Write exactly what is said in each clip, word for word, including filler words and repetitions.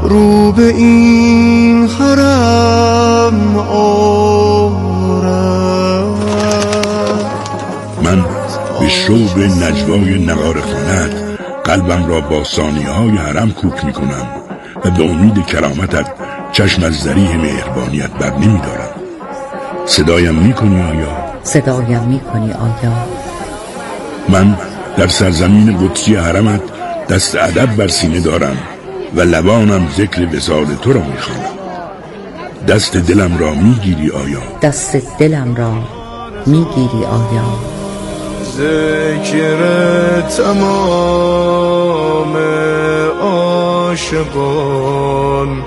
رو به این حرم آرد. من به شوق نجوای نگار خانت قلبم را با ثانیه های حرم کوک می کنم و به امید کرامتت چشم از ذریح مهربانیت بر نمی دارم. صدایم می کنی آیا؟ صدایم می کنی آیا؟ من در سرزمین قدسی حرمت دست ادب بر سینه دارم و لبانم ذکر وصال تو را می خوانم. دست دلم را می گیری آیا؟ دست دلم را می گیری آیا؟ ذکر تمام عاشقان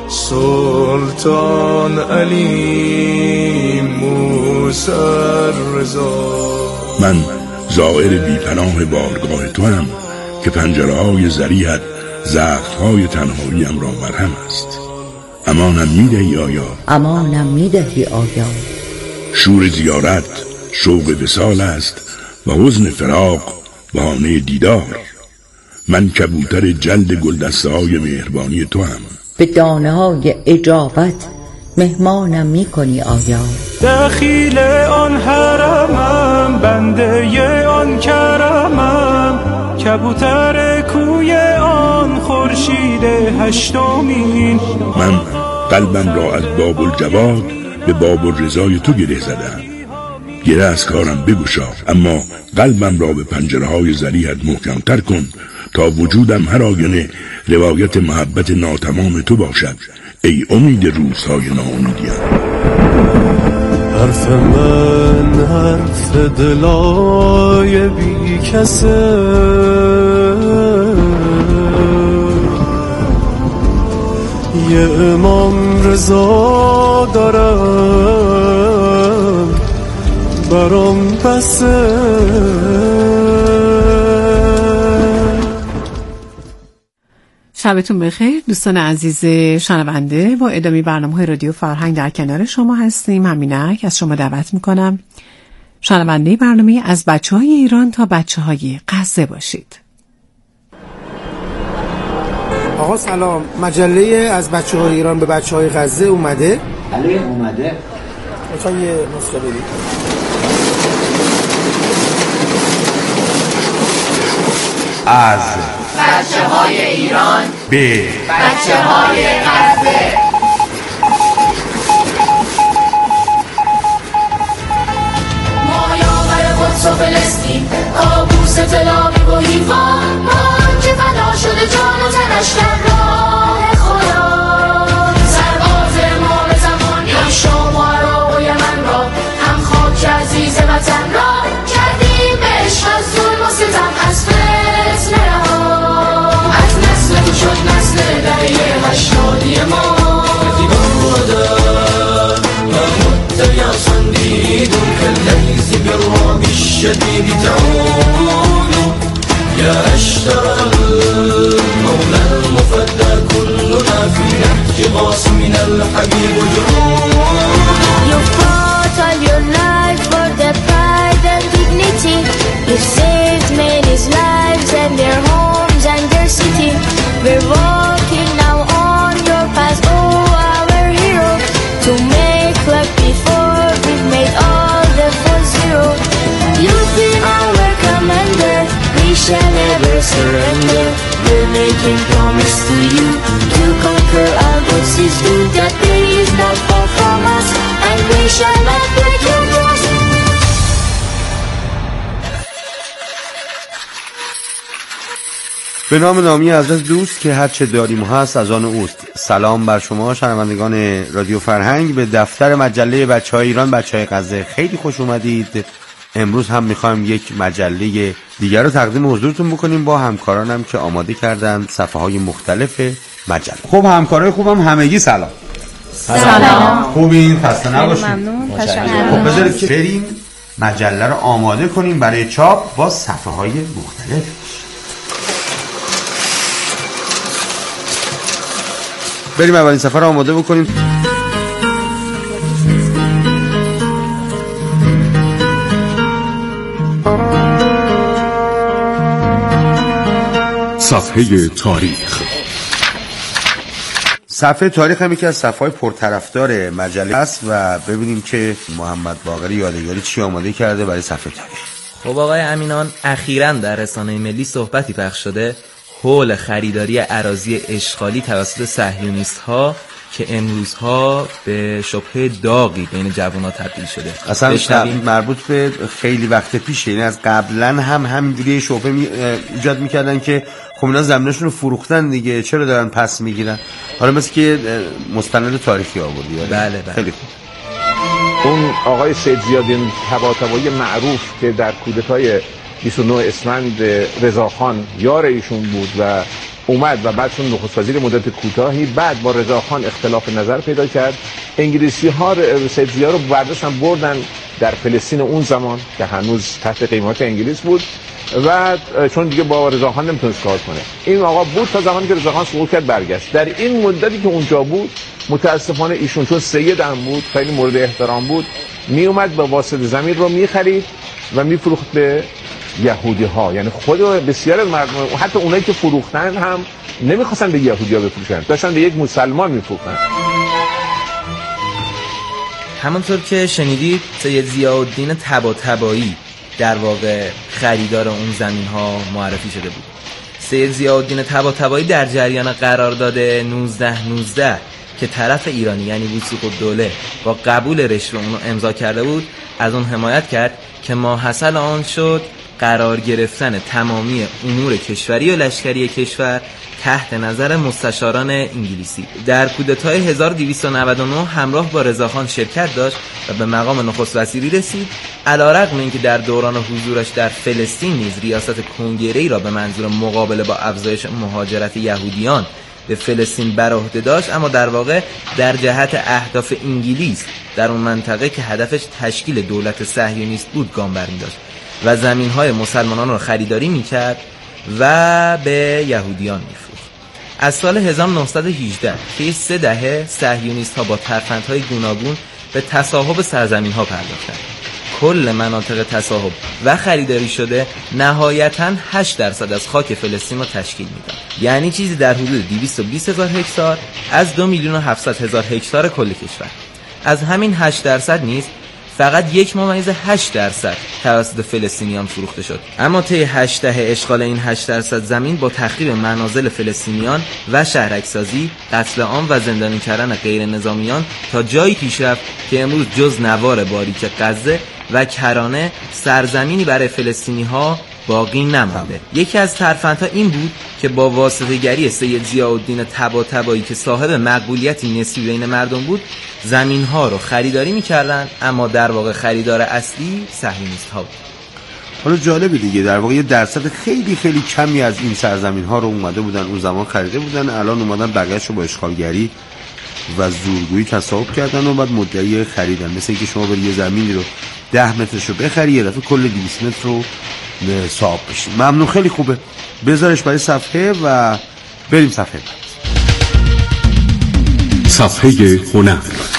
سلطان علی موسی رضا. من زائر بی پناه بارگاه تو هم که پنجره های ذریحت زخم های تنهاییم را مرهم است. امانم میدهی آیا؟ امانم میدهی آیا؟ شور زیارت شوق وصال است و حزن فراق بهانه دیدار. من کبوتر جلد گلدسته های مهربانی تو هم. به دانه های اجابت مهمانم می کنی آیا؟ دخیل آن حرمم بنده آن کرمم کبوتر کوی آن خورشید هشتمین. من قلبم را از باب الجواد به باب الرضای تو گره زدم. گره از کارم بگشا، اما قلبم را به پنجره های ذریحت محکمتر کن تا وجودم هر آینه روایت محبت ناتمام تو باشد ای امید روزهای ناامیدیم. حرف من حرف دلای بی کسه، یه امام رضا دارم برام بسه. شبتون بخیر دوستان عزیز شنونده. با ادامه برنامه‌های رادیو فرهنگ در کنار شما هستیم. همینک از شما دعوت میکنم شنونده برنامه از بچه‌های ایران تا بچه‌های غزه باشید. آقا سلام، مجله از بچه‌های ایران به بچه‌های غزه اومده؟ بله اومده. لطفاً یه نسخه بدید. از بچه‌های ایران به بچه‌های غزه. ما یاور قدس و فلسطین، کابوس تل‌آویو و حیفا، ما که فدا شده جان و تنش در راه خدا. سرباز ما به زمانی هم شام و عراق و یمن را، هم خاک عزیز وطن را کردیم به عشق از ظلم و ستم، از فتنه رها. از نسل تو شد نسل دهه هشتادی ما. دیوان بودن نمت یا صندیدون كالليث بالرعب الشديد تعود يا أشتر المولى المفدى كلنا في نهج قاسم من الحبيب جنود. You fought all your life for the pride and dignity. You saved many's lives and their homes and their city. We're walking now on your path, oh our hero. To make like before, we've made all the full zero. You've been our commander, we shall never surrender. We're making promise to you to conquer our forces. Do that day is not far from us, and we shall not break your trust. به نام نامی حضرت دوست که هر چه داریم هست از آن اوست. سلام بر شما شنوندگان رادیو فرهنگ به دفتر مجله بچه‌های ایران بچه‌های غزه. خیلی خوش اومدید. امروز هم میخوایم یک مجله دیگر رو تقدیم حضورتون بکنیم با همکارانم که آماده کردن صفحه‌های مختلف مجله. خب همکارای خوبم همگی سلام. سلام. خوبین؟ خسته نباشید. ممنون. تشکر. خب بذارید که بریم مجله رو آماده کنیم برای چاپ با صفحه‌های مختلف. بریم اولین صفحه رو آماده بکنیم. صفحه تاریخ. صفحه تاریخ هم یکی از صفحه‌های پرطرفدار مجله است و ببینیم که محمد باقری یادگاری چی آماده کرده برای صفحه تاریخ. خب آقای امینان، اخیراً در رسانه ملی صحبتی پخش شده حول خریداری اراضی اشغالی توسط صهیونیست‌ها که امروزها به شبهه داغی بین جوان‌ها تبدیل شده. اصلا مربوط به خیلی وقت پیشه، یعنی از قبلا هم همینجوری شبهه می ایجاد میکردن که خب اینا زمینشون رو فروختن دیگه، چرا دارن پس میگیرن. حالا مثل که مستند تاریخی آوردی. بله بله. خیلی خوب. اون آقای سید زیادین طباطبایی معروف که در کودتای بیست و نه اسفند رضاخان یار ایشون بود و اومد و بعد چون نخست وزیر مدت کوتاهی بعد با رضاخان اختلاف نظر پیدا کرد، انگلیسی ها سید زیا رو برداشتن بردن در فلسطین اون زمان که هنوز تحت قیمت انگلیس بود و چون دیگه با رضاخان نمیتونست کار کنه. این آقا بود تا زمانی که رضاخان سقوط کرد برگشت. در این مدتی که اونجا بود متاسفانه ایشون چون سید هم بود، خیلی مورد احترام بود، می اومد با واسطه زمین رو میخرید و میفروخت به یهودی ها. یعنی خود بسیار از مردم، حتی اونایی که فروختن هم نمیخواستن به یهودی ها بفروشن، داشتن به یک مسلمان میفروختن. همونطور که شنیدید سید ضیاءالدین طباطبایی در واقع خریدار اون زمین ها معرفی شده بود. سید ضیاءالدین طباطبایی در جریان قرارداد نوزده نوزده که طرف ایرانی یعنی وثوق الدوله با قبول رشوه اونو امضا کرده بود، از اون حمایت کرد که ماحصل آن شد قرار گرفتن تمامی امور کشوری و لشکری کشور تحت نظر مستشاران انگلیسی. در کودتای هزار و دویست و نود و نه همراه با رضاخان شرکت داشت و به مقام نخست وزیری رسید. علیرغم اینکه در دوران حضورش در فلسطین نیز ریاست کنگره‌ای را به منظور مقابله با افزایش مهاجرت یهودیان به فلسطین بر عهده داشت، اما در واقع در جهت اهداف انگلیس در اون منطقه که هدفش تشکیل دولت صهیونیست بود گام برمی‌داشت و زمین‌های مسلمانان را خریداری می‌کرد و به یهودیان می‌فروخت. از سال هزار و نهصد و هجده که سه دهه صهیونیست‌ها با ترفندهای گوناگون به تصاحب سرزمین‌ها پرداختند. کل مناطق تصاحب و خریداری شده نهایتاً هشت درصد از خاک فلسطین را تشکیل میداد. یعنی چیزی در حدود دویست و بیست هزار هکتار از دو میلیون و هفتصد هزار هکتار کل کشور. از همین هشت درصد نیز فقط یک ممیز هشت درصد توسط فلسطینیان فروخته شد. اما طی هشت دهه اشغال این هشت درصد زمین با تخریب منازل فلسطینیان و شهرک‌سازی، قتل عام و زندانی کردن غیر نظامیان تا جایی پیش رفت که امروز جز نوار باریک غزه و کرانه سرزمینی برای فلسطینی‌ها باقی نمانده. یکی از ترفندها این بود که با واسطه‌گری سید ضیاءالدین طباطبایی که صاحب مقبولیتی نسبی بین مردم بود، زمین‌ها رو خریداری می‌کردن، اما در واقع خریدار اصلی صهیونیست‌ها بود. حالا جالبه دیگه، در واقع یه درصد خیلی خیلی کمی از این سرزمین‌ها رو اومده بودن اون زمان خریده بودن، الان اومدن بقیه‌اش رو با اشغالگری و زورگویی تصاحب کردن و بعد مدعی خریدن. مثل اینکه شما بری یه زمینی رو ده مترش رو بخری، یه دفعه کل دویست متر رو صاحب بشی. ممنون، خیلی خوبه. بذارش برای صفحه و بریم صفحه بعد. صفحه هنر.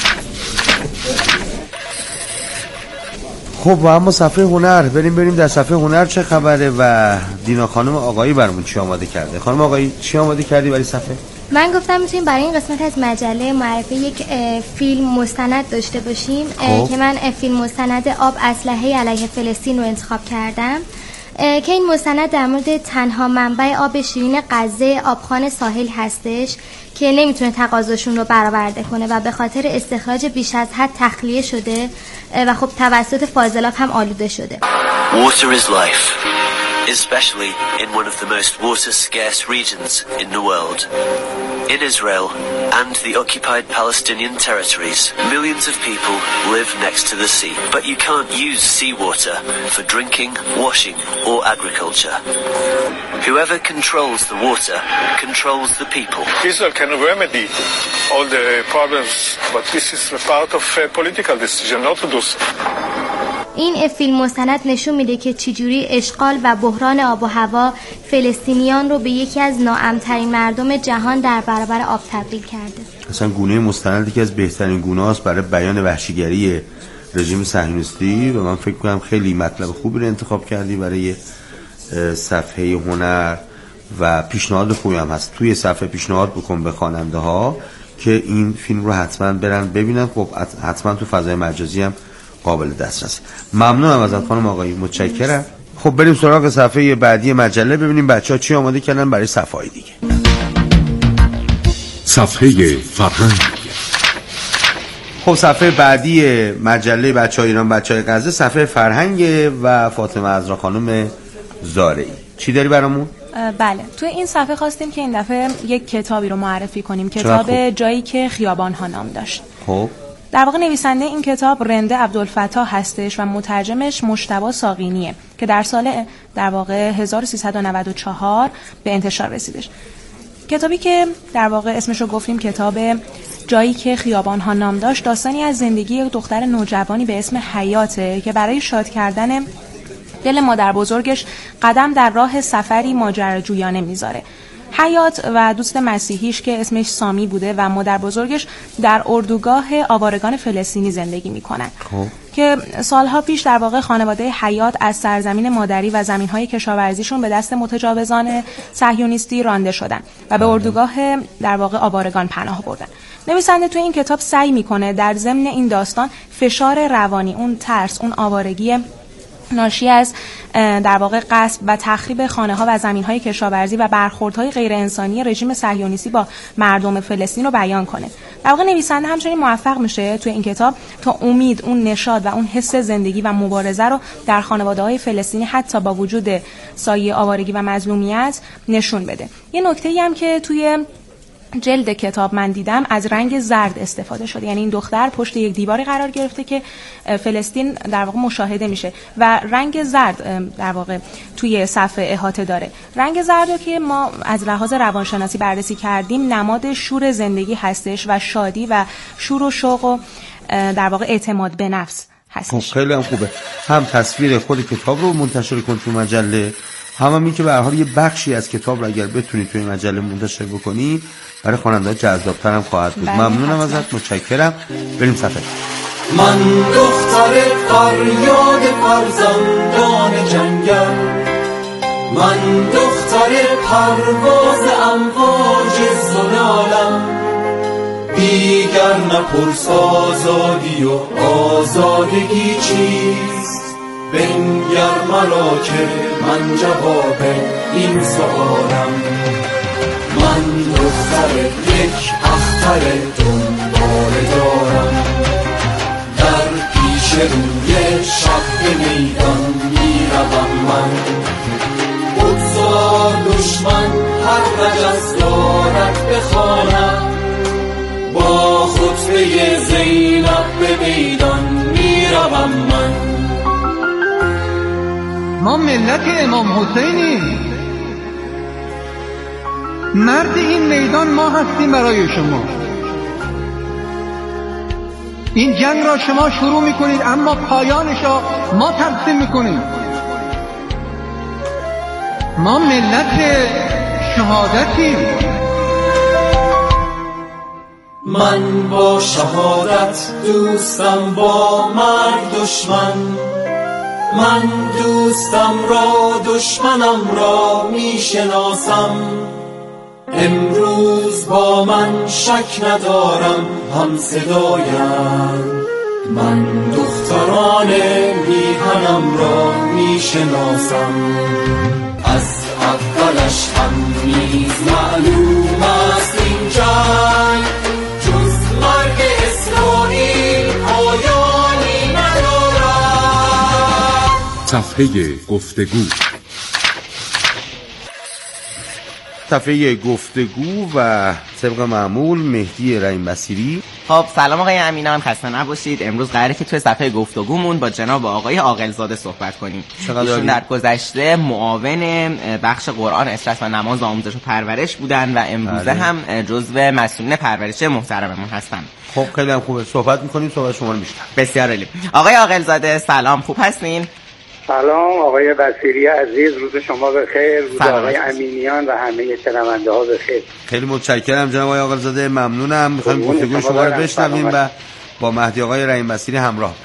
خب و اما صفحه هنر بریم بریم در صفحه هنر چه خبره و دینا خانم آقایی برامون چی آماده کرده. خانم آقایی چی آماده کردی برای صفحه؟ من گفتم میتونیم برای این قسمت از مجله معرفی یک فیلم مستند داشته باشیم که من فیلم مستند آب اسلحه علیه فلسطین رو انتخاب کردم که این مستند در مورد تنها منبع آب شیرین غزه آبخوان ساحل هستش که نمیتونه تقاضاشون رو برآورده کنه و به خاطر استخراج بیش از حد تخلیه شده و خب توسط فاضلاب هم آلوده شده. Water is life, especially in one of the most water-scarce regions in the world. In Israel and the occupied Palestinian territories, millions of people live next to the sea. But you can't use seawater for drinking, washing, or agriculture. Whoever controls the water controls the people. Israel can remedy all the problems, but this is a part of a political decision not to do so. این فیلم مستند نشون میده که چجوری اشغال و بحران آب و هوا فلسطینیان رو به یکی از ناامن‌ترین مردم جهان در برابر آب تبدیل کرده. اصلا گونه مستندی که از بهترین گونه‌هاست برای بیان وحشیگری رژیم صهیونیستی و من فکر کنم خیلی مطلب خوبی رو انتخاب کردی برای صفحه هنر و پیشنهاد خوبی هم هست. توی صفحه پیشنهاد بکن به خواننده ها که این فیلم رو حتما برن ببینن. خب حتما تو فضای مجازی هم قابل دسترس. ممنونم ازت خانم آقایی، متشکرم. خب بریم سراغ صفحه بعدی مجله ببینیم بچه‌ها چی آماده کردن برای صفحه‌های دیگه. صفحه فرهنگ. خب صفحه بعدی مجله بچه‌های ایران بچه‌های غزه صفحه فرهنگ و فاطمه عذرا خانم زارعی. چی داری برامون؟ بله، توی این صفحه خواستیم که این دفعه یک کتابی رو معرفی کنیم، کتاب جایی که خیابان ها نام داشت. خب در واقع نویسنده این کتاب رنده عبدالفتاح هستش و مترجمش مجتبی ساقینیه که در سال در واقع هزار و سیصد و نود و چهار به انتشار رسیدش. کتابی که در واقع اسمش رو گفتیم کتاب جایی که خیابان ها نام داشت، داستانی از زندگی یک دختر نوجوانی به اسم حیاته که برای شاد کردن دل مادر بزرگش قدم در راه سفری ماجراجویانه میذاره. حیات و دوست مسیحیش که اسمش سامی بوده و مادر بزرگش در اردوگاه آوارگان فلسطینی زندگی میکنن خب. که سالها پیش در واقع خانواده حیات از سرزمین مادری و زمینهای کشاورزیشون به دست متجاوزان صهیونیستی رانده شدن و به اردوگاه در واقع آوارگان پناه بردن. نویسنده توی این کتاب سعی میکنه در ضمن این داستان فشار روانی، اون ترس، اون آوارگی ناشی از در واقع غصب و تخریب خانه‌ها و زمین‌های کشاورزی و برخوردهای غیر انسانی رژیم صهیونیستی با مردم فلسطین رو بیان کنه. در واقع نویسنده همچنین موفق میشه توی این کتاب تا امید، اون نشاط و اون حس زندگی و مبارزه رو در خانواده‌های فلسطینی حتی با وجود سایه آوارگی و مظلومیت نشون بده. یه نکته‌ای هم که توی جلد کتاب من دیدم، از رنگ زرد استفاده شده، یعنی این دختر پشت یک دیواری قرار گرفته که فلسطین در واقع مشاهده میشه و رنگ زرد در واقع توی صفحه احاطه داره. رنگ زرد رو که ما از لحاظ روانشناسی بررسی کردیم نماد شور زندگی هستش و شادی و شور و شوق و در واقع اعتماد به نفس هستش. خیلی هم خوبه. هم تصویر خود کتاب رو منتشر کن تو مجله، هم هم این که به هر حال یه بخشی از کتاب رو اگر بتونی توی مجله منتشر بکنی برای خواننده‌ها جذاب‌تر هم خواهد بود. ممنونم ازت، متشکرم. بریم صفحه. من دختر فریاد فرزندان جنگل، من دختر پرواز امواج زلالم، دیگر نپرس آزادی و آزادگی چیست، بنگر مرا که من جواب این سوالم. من دختر یک اختر دنباله دارم، در پیش روی شب به میدان میروم من، بگذار دشمن هر رجز دارد بخوانم، با خطبه زینب به میدان میروم من. ما ملت امام حسینیم، مرد این میدان ما هستیم برای شما. این جنگ را شما شروع میکنید اما پایانش را ما تقسیم میکنیم. ما ملت شهادتیم. من با شهادت دوستم با مرگ دشمن، من دوستم را دشمنم را میشناسم، امروز با من شک ندارم هم صدایم، من دختران میهنم را میشناسم، از اولش هم نیز معلوم است این جنگ، جز مرگ اسرائیل پایانی ندارد. صفحه گفتگو. صفحه گفتگو و طبق معمول مهدی رحیم بصیری. خب سلام آقای امینه، هم خسته نباشید. امروز قراره که توی صفحه گفتگومون با جناب آقای عاقلزاده صحبت کنیم. ایشون در گذشته معاون بخش قرآن اسرت و نماز آموزش و پرورش بودن و امروزه هم جزو مسئولین پرورش محترممون هستن. خب خیلی هم خوبه، صحبت میکنیم، صحبت شما رو میشنم. بسیار عالی. آقای عاقلزاده سلام، خوب هستین؟ سلام آقای بصیری عزیز، روز شما بخیر، روز آقای امینیان و همه شنونده ها بخیر. خیلی متشکرم جناب آقای عاقلزاده، ممنونم. میخوایم گفتگو شما رو بشنویم و با مهدی آقای رحیم بصیری همراه باشیم.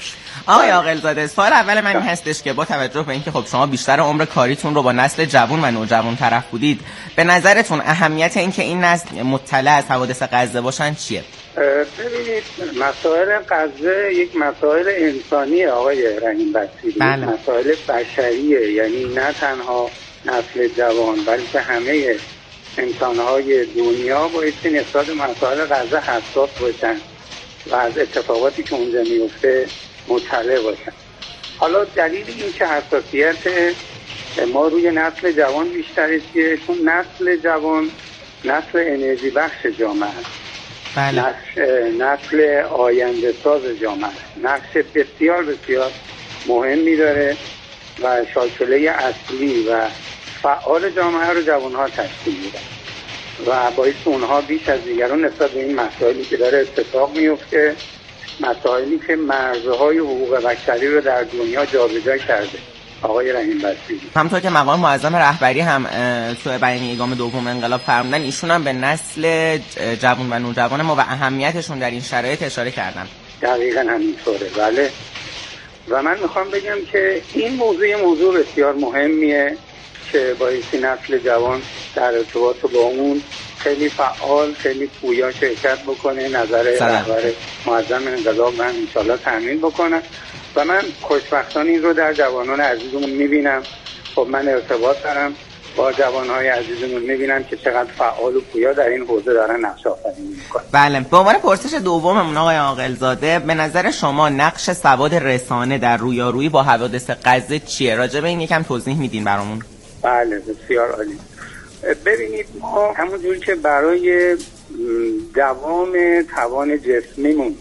آقای عاقل‌زاده، سوال اول من این هستش که با توجه به اینکه خب شما بیشتر عمر کاریتون رو با نسل جوان و نوجوان طرف بودید، به نظرتون اهمیت اینکه این نسل مطلع از حوادث غزه باشن چیه؟ ببینید، مسائل غزه یک مسائل انسانیه آقای رحیم بصیری. بله. مسائل بشریه، یعنی نه تنها نسل جوان بلکه همه انسانهای دنیا بایستی نسبت به مسائل غزه حساس باشن و از اتفاقاتی که اونجا میفته مطلع باشن. حالا دلیل این که حساسیت ما روی نسل جوان بیشتره چیه؟ چون نسل جوان نسل انرژی بخش جامعه است. بله. نسل آینده ساز جامعه است. نقش بسیار بسیار مهمی داره و شاکله اصلی و فعال جامعه رو جوانها تشکیل میدن و باعث اونها بیش از دیگران نسبت به این مسائلی که داره اتفاق میفته، مسائلی که مرزهای حقوق بشری رو در دنیا جابجا کرده آقای رحیم بصیری. همونطور که مقام معظم رهبری هم تو بیانیه گام دوم انقلاب فرمودن، ایشون هم به نسل جوان و نوجوان ما و اهمیتشون در این شرایط اشاره کردن. دقیقاً همینطوره. بله. و من میخوام بگم که این موضوع موضوع بسیار مهمیه که بایستی نسل جوان در ارتباط با اون خیلی فعال، خیلی پویا شرکت بکنه، نظر رهبر معظم انقلاب من انشالله تامین بکنه و من خوشبختانه این رو در جوانان عزیزمون میبینم. خب من ارتباط دارم با جوانهای عزیزمون، میبینم که چقدر فعال و پویا در این حوزه دارن نقش آفرینی میکنن. بله. به عنوان پرسش دوممون آقای عاقل‌زاده، به نظر شما نقش سواد رسانه در رویارویی با حوادث غزه چیه؟ راجع به این یکم توضیح میدین برامون؟ بله، بسیار عالی. ببینید، ما همونجوری که برای دوام توان جسمیمون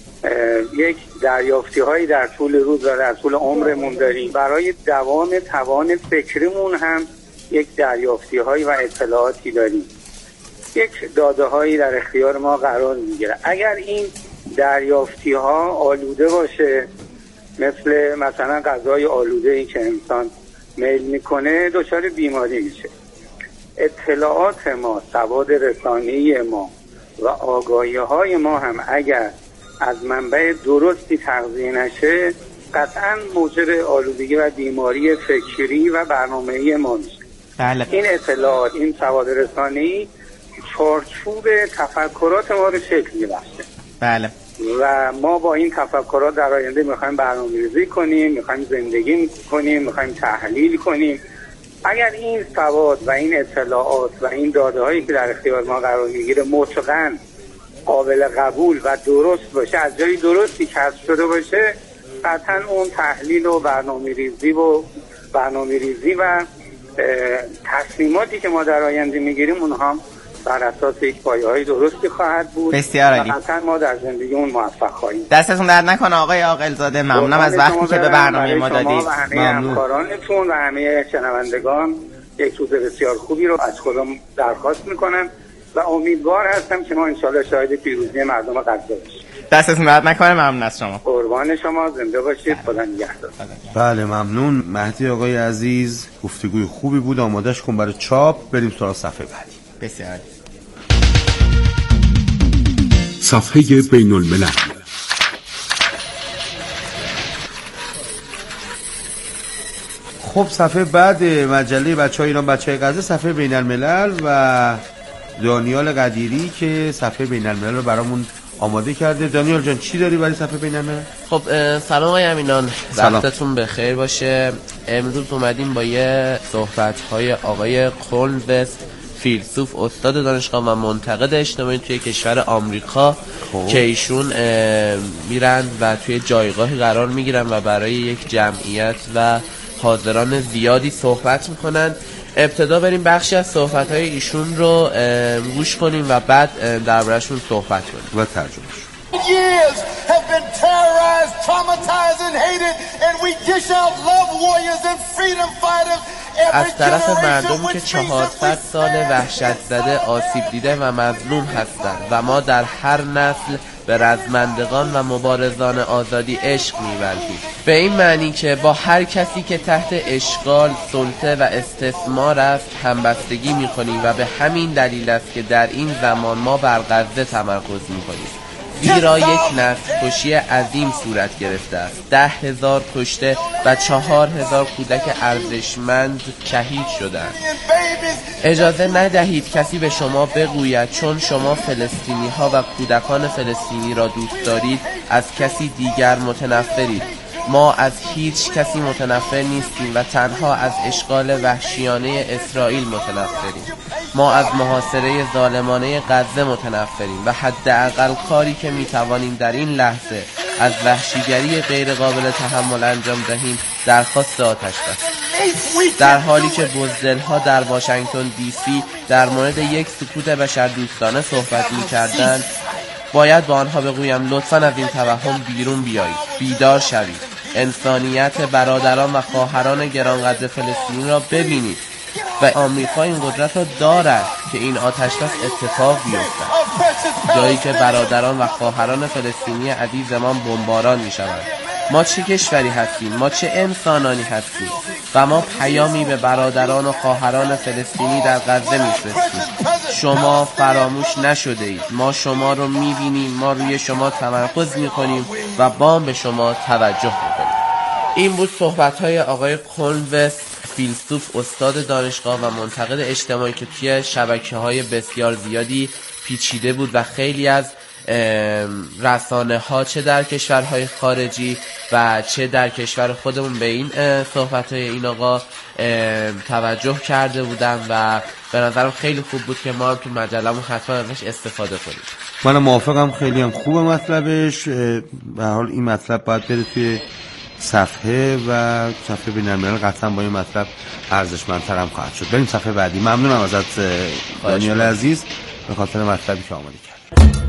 یک دریافتی هایی در طول روز و در طول عمرمون داریم، برای دوام توان فکریمون هم یک دریافتی هایی و اطلاعاتی داریم. یک داده هایی در اختیار ما قرار میگیره. اگر این دریافتی ها آلوده باشه، مثل مثلا غذای آلوده ای که انسان میل میکنه، دچار بیماری میشه. اطلاعات ما، سواد رسانه‌ای ما و آگاهی های ما هم اگر از منبع درستی تغذیه نشه، قطعا موجب آلودگی و بیماری فکری و برنامه‌ای ما میشه. بله. این اطلاعات، این سواد رسانه‌ای چارچوب تفکرات ما رو شکل می‌بخشه. بله. و ما با این تفکرات در آینده میخوایم برنامه‌ریزی کنیم، میخوایم زندگی کنیم، میخوایم تحلیل کنیم. اگر این سواد و این اطلاعات و این داده هایی که در اختیار ما قرار میگیره مطلقاً قابل قبول و درست باشه، از جای درستی کسب شده باشه، قطعاً اون تحلیل و برنامه‌ریزی و برنامه‌ریزی و تصمیماتی که ما در آینده میگیریم اونها بر اساس یک پایه‌های درستی خواهد بود. بسیار عالی. قطعاً ما در زندگیمون موفق خواهیم. دستتون درد نکنه آقای عاقل‌زاده، ممنونم از وقتی که به برنامه ما دادید. و همه همکارانتون و همه شنوندگان یک روز بسیار خوبی رو از خودم درخواست میکنم و امیدوار هستم که ما انشالله شاهد پیروزی مردم غزه باشیم. دستتون درد نکنه، ممنون از شما. قربان شما، زنده باشید. خدا نگهدار. بله ممنون. مهدی آقای عزیز، گفتگوی خوبی بود، آمادهش کن برای چاپ. بریم سراغ صفحه بعدی. بسیار. صفحه بین الملل. خب صفحه بعد مجله بچه‌های ایران بچه‌های غزه، صفحه بین الملل و دانیال قدیری که صفحه بین الملل رو برامون آماده کرده. دانیال جان چی داری برای صفحه بین الملل؟ خب سلام آقای امینان، وقتتون بخیر باشه. امروز اومدیم با یه صحبت‌های آقای کولنوس، فیلسوف، استاد دانشگاه و منتقد اجتماعی توی کشور آمریکا خوب. که ایشون میرن و توی جایگاهی قرار میگیرن و برای یک جمعیت و حاضران زیادی صحبت میکنن. ابتدا بریم بخشی از صحبت‌های ایشون رو گوش کنیم و بعد درباره‌شون صحبت کنیم و ترجمه‌اش. Years have been terrorized, traumatized and hated, and we dish out love warriors and freedom fighters. از طرف مردمی که چهارصد سال وحشت زده، آسیب دیده و مظلوم هستند و ما در هر نسل به رزمندگان و مبارزان آزادی عشق می‌ورزیم، به این معنی که با هر کسی که تحت اشغال، سلطه و استثمار است همبستگی می‌کنیم و به همین دلیل است که در این زمان ما بر غزه تمرکز می‌کنیم. زیرا یک نسل کشی عظیم صورت گرفته است. ده هزار کشته و چهار هزار کودک ارزشمند شهید شدند. اجازه ندهید کسی به شما بگوید چون شما فلسطینی ها و کودکان فلسطینی را دوست دارید از کسی دیگر متنفرید. ما از هیچ کسی متنفر نیستیم و تنها از اشغال وحشیانه اسرائیل متنفریم. ما از محاصره ظالمانه غزه متنفریم و حداقل کاری که میتوانیم در این لحظه از وحشیگری غیر قابل تحمل انجام دهیم درخواست آتش بس. در حالی که بزدل‌ها در واشنگتن دی سی در مورد یک سکوت بشردوستانه صحبت می‌کردند، باید با آنها بگویم لطفاً از این توهم بیرون بیایید، بیدار شوید، انسانیت برادران و خواهران گرانقدر فلسطینی را ببینید و آمریکا این قدرت را دارد که این آتشبس اتفاق بیفتد، جایی که برادران و خواهران فلسطینی عزیزمان بمباران می‌شوند. ما چه کشوری هستیم؟ ما چه انسانانی هستیم؟ و ما پیامی به برادران و خواهران فلسطینی در غزه می‌فرستیم. شما فراموش نشده اید. ما شما رو می‌بینیم، ما روی شما تمرکز می‌کنیم و با به شما توجه می‌کنیم. این بود صحبت‌های آقای کلنوس، فیلسوف، استاد دانشگاه و منتقد اجتماعی که توی شبکه‌های بسیار زیادی پیچیده بود و خیلی از رسانه ها چه در کشورهای خارجی و چه در کشور خودمون به این صحبت های این آقا توجه کرده بودن و به نظرم خیلی خوب بود که ما هم تو مجله‌مون حتما ازش استفاده کنیم. من موافقم، خیلی هم خوبه مطلبش. به حال این مطلب باید بره توی صفحه و صفحه بین‌الملل قطعا با این مطلب ارزشمندتر هم خواهد شد. بریم صفحه بعدی. ممنونم ازت دانیال عزیز به خاطر مطلبی که آماده کرد.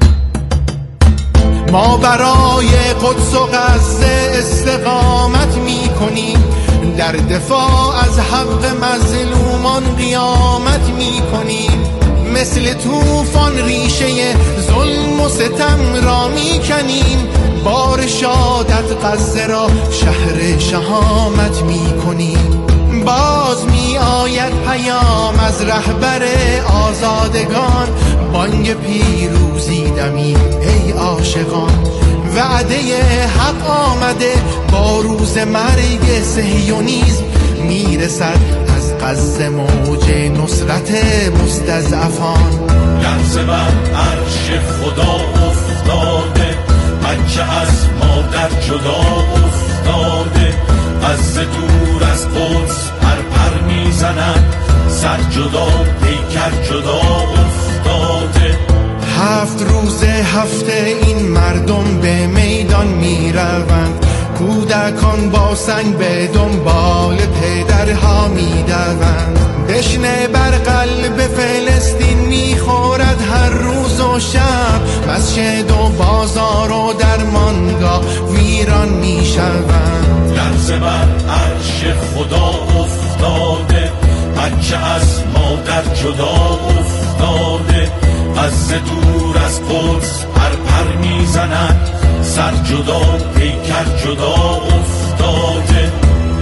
ما برای قدس و غزه استقامت می کنیم، در دفاع از حق مظلومان قیامت می کنیم، مثل طوفان ریشه ظلم و ستم را می کنیم، بار شادت غزه را شهر شهامت می کنیم. باز می آید پیام از رهبر آزادگان، بانگ پیروزی دمید ای عاشقان، وعده حق آمده با روز مرگ صهیونیسم، میرسد از غزه موج نصرت مستضعفان. لرزه بر عرش خدا افتاده، مکه از مادر جدا افتاده، غزه دور از قدس پر پر میزند، سر جدا پیکر جدا افتاده. هفت روز هفته این مردم به میدان می روند، کودکان با سنگ به دنبال پدرها می دوند. دشنه بر قلب فلسطین می خورد هر روز و شب، مسجد و بازار و درمانگاه ویران می شوند. لرزه بر عرش خدا افتاده، مکه از مادر جدا افتاده، غزه دور از قدس پر پر میزند، سر جدا پیکر جدا افتاده.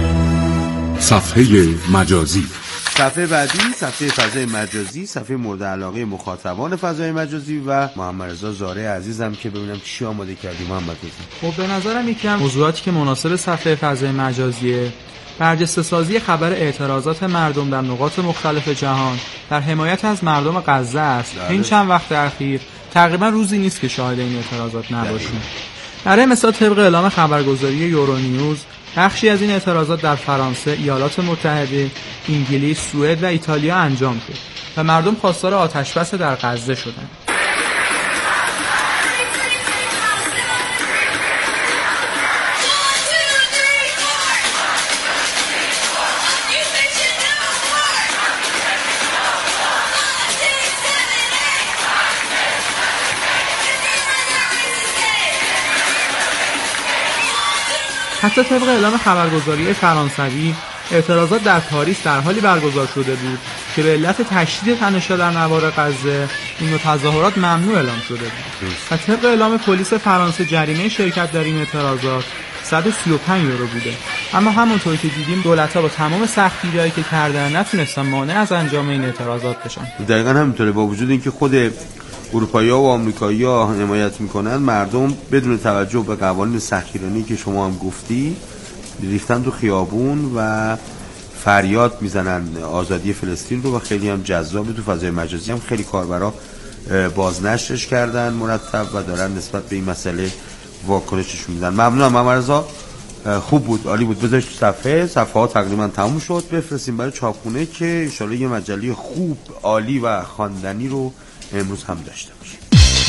صفحه مجازی. صفحه بعدی صفحه فضای مجازی، صفحه مورد علاقه مخاطبان فضای مجازی و محمد رضا زاره عزیزم که ببینم چی آماده کردی محمد رضا. خب به نظرم یکم موضوعاتی که مناسب صفحه فضای مجازیه، برجسته سازی خبر اعتراضات مردم در نقاط مختلف جهان در حمایت از مردم غزه است. این چند وقت اخیر تقریبا روزی نیست که شاهد این اعتراضات نباشیم. برای مثال طبق اعلام خبرگزاری یورونیوز، بخشی از این اعتراضات در فرانسه، ایالات متحده، انگلیس، سوئد و ایتالیا انجام شد و مردم خواستار آتش‌بس در غزه شدند. حتی طبق اعلام خبرگزاری فرانسوی، اعتراضات در پاریس در حالی برگزار شده بود که به علت تشدید تنش‌ها در نوار غزه این نوع تظاهرات ممنوع اعلام شده بود. و طبق اعلام پلیس فرانسه جریمه شرکت در این اعتراضات صد و سی و پنج یورو بوده. اما همونطور که دیدیم دولت‌ها با تمام سختگیری‌هایی که کردن نتونستن مانع از انجام این اعتراضات بشن. دقیقاً همینطوره، با وجود اینکه خود اروپایی‌ها و آمریکایی‌ها حمایت میکنن، مردم بدون توجه به قوانین سخیرانی که شما هم گفتی ریختن تو خیابون و فریاد میزنن آزادی فلسطین رو و خیلی هم جذابه. تو فضای مجازی هم خیلی کاربرا بازنشرش کردن مرتب و دارن نسبت به این مسئله واکنششون میدن. ممنونم محمد رضا، خوب بود، عالی بود. بذارش تو صفحه صفحه ها تقریبا تموم شد، بفرستیم برای چاپخونه که انشالله یه مجله خوب عالی و خواندنی رو امروز هم داشته باشیم.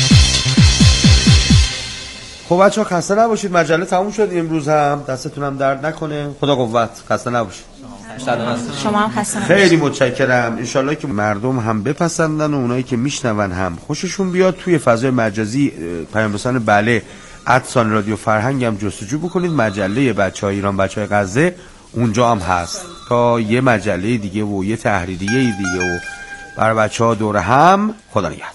خب بچه‌ها خسته نباشید، مجله تموم شد امروز هم، دستتون هم درد نکنه، خدا قوت، خسته نباشید. شما هم خسته نباشید. خیلی متشکرم. انشالله که مردم هم بپسندن و اونایی که میشنون هم خوششون بیاد. توی فضای مجازی پیام رسان بله ادسان رادیو فرهنگ هم جستجو بکنید، مجله بچهای ایران بچهای غزه اونجا هم هست تا یه مجله دیگه و یه تحریریه دیگه و برای بچه‌ها دور هم. خدا نگهدار.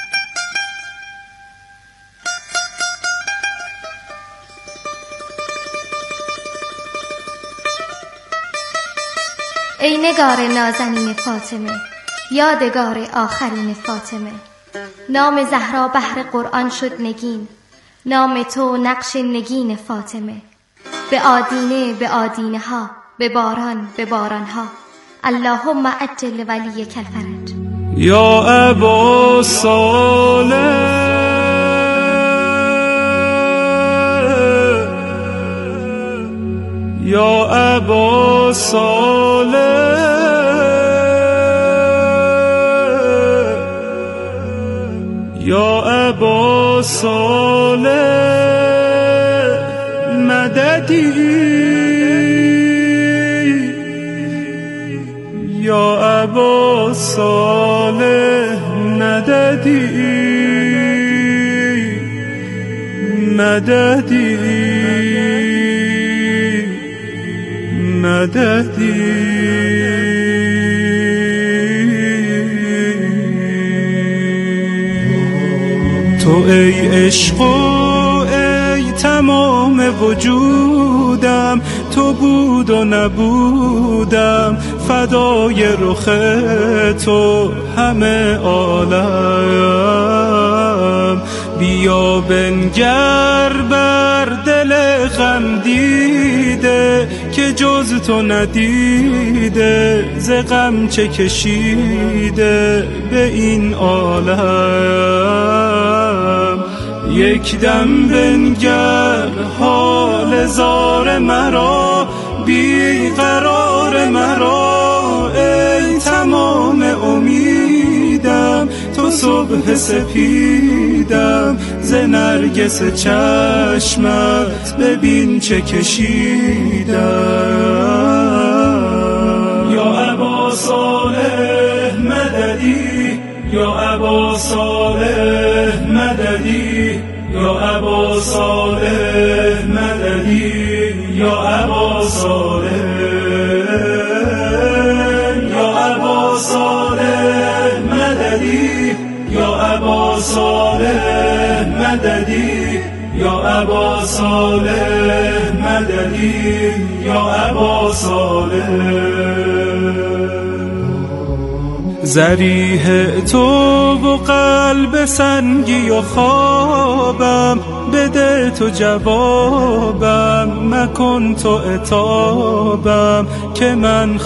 ای نگار نازنین فاطمه، یادگار آخرین فاطمه، نام زهرا بحر قرآن شد نگین، نام تو نقش نگین فاطمه. به آدینه به آدینه ها، به باران به باران ها، اللهم عجل ولی کالفرج. یا ابا صالح یا ابا صالح یا ابا صالح مددی یا ابا صالح مددی مددی مددی. تو ای عشق و ای تمام وجودم، تو بود و نبودم، فدای رخ تو همه عالم. بیا بنگر بر دل غم دیده که جز تو ندیده، ز غم چه کشیده به این عالم. یک دم بنگر حال زار مرا، بی قرار مرا، ای تمام امیدم، تو صبح سپیدم، ز نرگس چشمت ببین چه کشیدم. یا ابا صالح مددی یا ابا صالح مددی یا ابا صالح مددی یا ابا صالح یا ابا صالح مددی یا ابا صالح مددی یا ابا صالح مددی یا ابا صالح. ذریح تو و قلب سنگی و خوابم، بده تو جوابم، مکن تو عتابم که من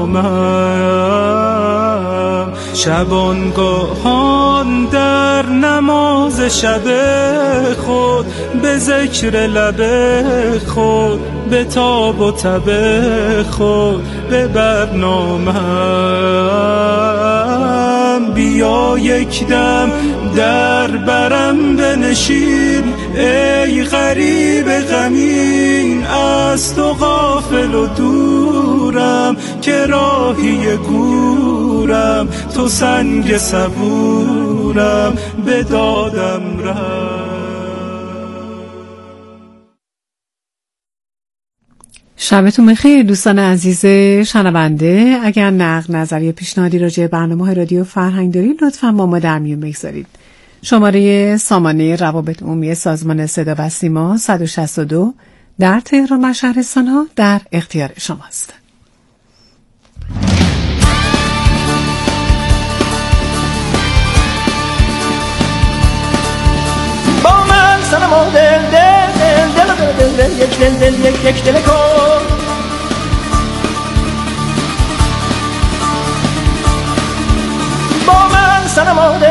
خامم. شبانگاهان در نماز شب خود، به ذکر لب خود، به تاب و تب خود، به برنامم. بیا یک دم در برم بنشین، ای غریب غمین، از تو غافل و دورم، که راهی گورم، تو سنگ صبورم، به دادم رم. شبتون بخیر دوستان عزیز شنونده. اگر نقد نظری پیشنهادی راجع به برنامه رادیو فرهنگ دارید لطفاً با ما در میون بگذارید. شماره سامانه روابط عمومی سازمان صدا و سیما صد و شصت و دو در تهران و شهرستان‌ها در اختیار شماست. دل یک دل دل یک یک دل کن با من صنم